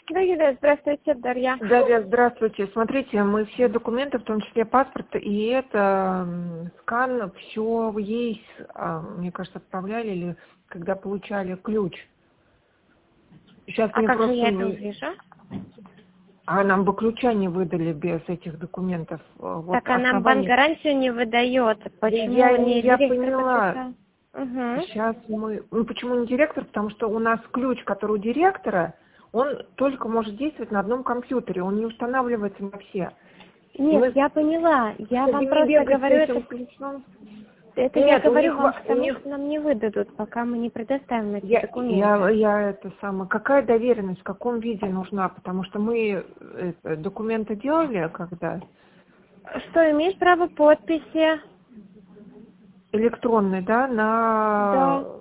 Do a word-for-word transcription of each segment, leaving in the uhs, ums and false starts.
Да, Юлия, здравствуйте, Дарья. Дарья, здравствуйте. Смотрите, мы все документы, в том числе паспорт, и это м, скан, все в ЕИС, а, мне кажется, отправляли, или когда получали ключ. Сейчас А мне как же просто... я это увижу? А нам бы ключа не выдали без этих документов. Вот Так, а нам банк основание... гарантию не выдает. Почему Я, не я директор поняла. подписал? Угу. Сейчас мы... Ну, почему не директор? Потому что у нас ключ, который у директора, он только может действовать на одном компьютере, он не устанавливается на все. Нет, Мы, я поняла. Я чтобы вам не просто бегать с говорю, этим это, ключом. это я Нет, у говорю них, вам, во- у потому них что нам не выдадут, пока мы не предоставим эти я, я, документы. я это самое, какая доверенность, в каком виде нужна? Потому что мы это, документы делали, когда Что, имеешь право подписи? электронный, да, на Да.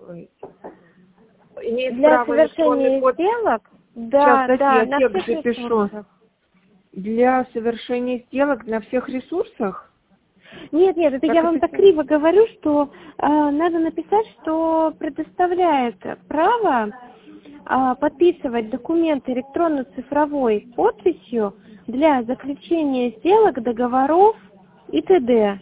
имеет Для право электронный совершения код. сделок? Сейчас, Да, дайте, да, я на текст всех же пишу. ресурсах. Для совершения сделок на всех ресурсах. Нет, нет, это я Как вам так это? криво говорю, что э, надо написать, что предоставляет право э, подписывать документы электронно-цифровой подписью для заключения сделок, договоров и т.д.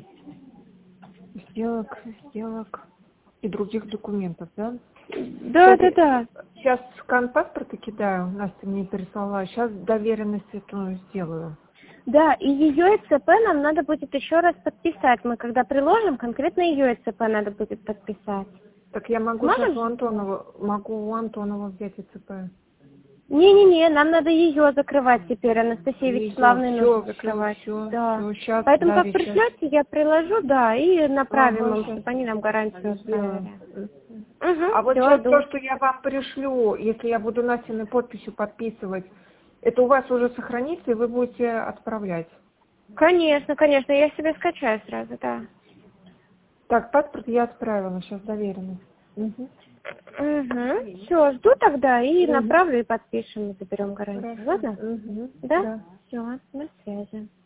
Сделок, сделок и других документов, да? Да, Сейчас, да, да. сейчас скан паспорта кидаю, Настя мне переслала. Сейчас доверенность эту сделаю. Да, и ее ЭЦП нам надо будет еще раз подписать. Мы когда приложим, конкретно ее ЭЦП надо будет подписать. Так я могу сейчас Сможем? у Антонова, могу у Антонова взять ИЦП. Не-не-не, нам надо ее закрывать теперь, Анастасии Ее, Вячеславовне нужно все, все, закрывать. все, Да. все, сейчас, Поэтому как Дарья, сейчас. пришлете, я приложу, да, и направим Ага, им, сейчас чтобы они нам гарантию сделаю. оставили. А Угу, вот все, сейчас то, жду. что я вам пришлю, если я буду Настиной подписью подписывать, это у вас уже сохранится, и вы будете отправлять. Конечно, конечно, я себе скачаю сразу, да. Так, паспорт я отправила, сейчас доверенность. Угу. Угу, все, жду тогда и Угу. направлю и подпишем, и заберем гарантию. Хорошо. Ладно? Угу. Да? Да. Все, на связи.